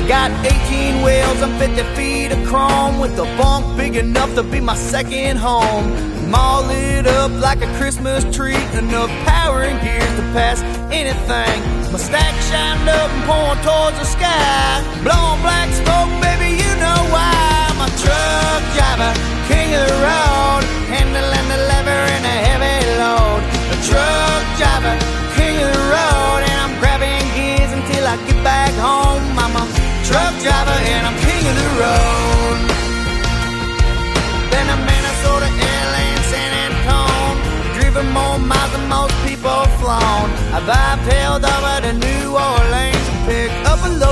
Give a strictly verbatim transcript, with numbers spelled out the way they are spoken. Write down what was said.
got eighteen wheels and fifty feet of chrome, with a bunk big enough to be my second home. I'm all lit up like a Christmas tree, enough power and gears to pass anything. My stack shined up and pouring towards the sky, blowing black smoke, baby, you know why. I'm a truck driver, king of the road, handling the lever in a heavy load. A truck driver, king of the road, and I'm grabbing gears until I get back home. I'm a truck driver and I'm king of the road. Been to Minnesota, L A, and San Antone, driven more miles than most people flown. I've hightailed over to New Orleans and picked up a load